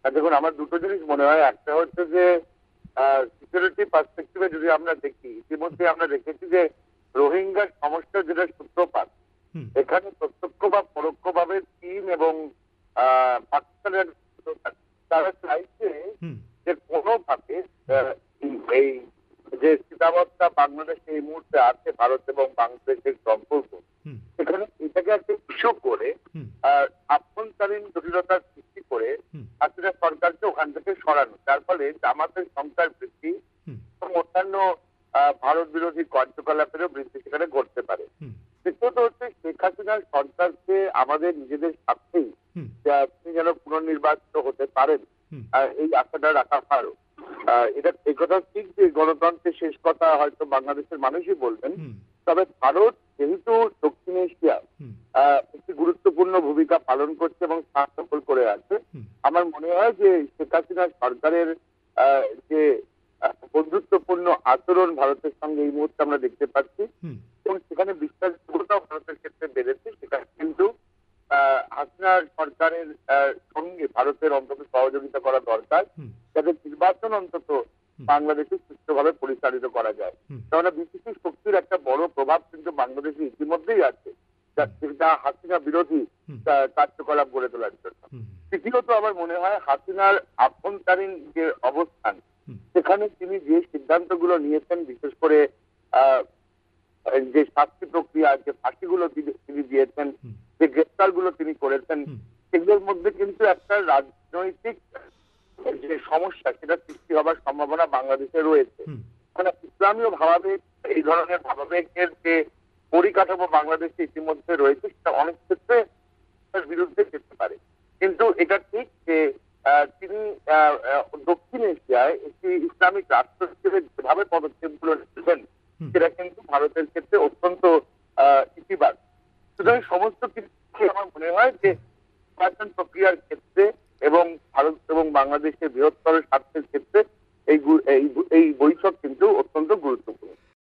দেখুন, আমার দুটো জিনিস মনে হয়। একটা হচ্ছে যে সিকিউরিটি পার্সপেক্টিভে যদি আমরা দেখি, ইতিমধ্যে আমরা দেখেছি যে রোহিঙ্গার সমস্যার যেটা সূত্রপাত, হুম এখানে প্রত্যক্ষ বা পরোক্ষভাবে চীন এবং পাকিস্তানের তারা চাইছে হুম যে কোনোভাবে হুম আহ, এই যে স্থিতাবস্থা বাংলাদেশে এই মুহূর্তে আছে, ভারত এবং বাংলাদেশের সম্পর্ক, হুম সেখানে এটাকে একটা ইস্যু করে হুম আভ্যন্তরীণ জটিলতার সৃষ্টি করে হুম হাসিনা সরকারকে ওখান থেকে সরানো, যার ফলে জামাতের সংখ্যার বৃদ্ধি হুম এবং অন্যান্য ভারত বিরোধী কার্যকলাপেরও বৃদ্ধি সেখানে ঘটতে পারে। হুম দ্বিতীয়ত হচ্ছে শেখ হাসিনার সরকারকে আমাদের নিজেদের স্বার্থেই হুম তিনি যেন পুনর্নির্বাচিত হতে পারেন, হুম এই আশাটা রাখা ভালো। এটা একথা ঠিক যে গণতন্ত্রের শেষ কথা হয়তো বাংলাদেশের মানুষই বলবেন। হুম তবে ভারত যেহেতু দক্ষিণ এশিয়া হুম একটি গুরুত্বপূর্ণ ভূমিকা পালন করছে এবং স্থান দখল করে আছে, হুম আমার মনে হয় যে শেখ হাসিনা সরকারের যে বন্ধুত্বপূর্ণ আচরণ ভারতের সঙ্গে এই মুহূর্তে আমরা দেখতে পাচ্ছি, হুম এবং সেখানে বিশ্বাসযোগ্যতাও ভারতের ক্ষেত্রে বেড়েছে, সেখানে কিন্তু হাসিনা সরকারের সঙ্গে ভারতের অন্তত সহযোগিতা করা দরকার, হুম যাতে নির্বাচন অন্তত হুম বাংলাদেশে সুষ্ঠুভাবে পরিচালিত করা যায়। হুম কেননা বিদেশি শক্তির একটা বড় প্রভাব কিন্তু বাংলাদেশে ইতিমধ্যেই আছে, যা হাসিনা বিরোধী হুম কার্যকলাপ গড়ে তোলার জন্য। হুম তৃতীয়ত আমার মনে হয় হাসিনার আভ্যন্তরীণ যে অবস্থান, হুম সেখানে তিনি যে সিদ্ধান্তগুলো নিয়েছেন, বিশেষ করে আহ যে শাস্তি প্রক্রিয়া, যে ফাঁসিগুলো তিনি দিয়েছেন, হুম যে গ্রেপ্তারগুলো তিনি করেছেন, হুম সেগুলোর মধ্যে কিন্তু একটা রাজনৈতিক যে সমস্যা, সেটা সৃষ্টি হবার সম্ভাবনা বাংলাদেশে রয়েছে। হুম মানে ইসলামীয় ভাবাবেগ, এই ধরনের ভাবাবেগের যে পরিকাঠামো বাংলাদেশে ইতিমধ্যে রয়েছে, সেটা অনেক ক্ষেত্রে তার বিরুদ্ধে যেতে পারে। কিন্তু এটা ঠিক যে তিনি দক্ষিণ এশিয়ায় একটি ইসলামিক রাষ্ট্র হিসেবে যেভাবে পদক্ষেপগুলো নিচ্ছেন, হুম সেটা কিন্তু ভারতের ক্ষেত্রে অত্যন্ত ইতিবাচক। সুতরাং সমস্ত কিছু আমার মনে হয় যে নির্বাচন প্রক্রিয়ার ক্ষেত্রে এবং ভারত এবং বাংলাদেশের বৃহত্তর স্বার্থের ক্ষেত্রে এই এই এই বৈঠক কিন্তু অত্যন্ত গুরুত্ব।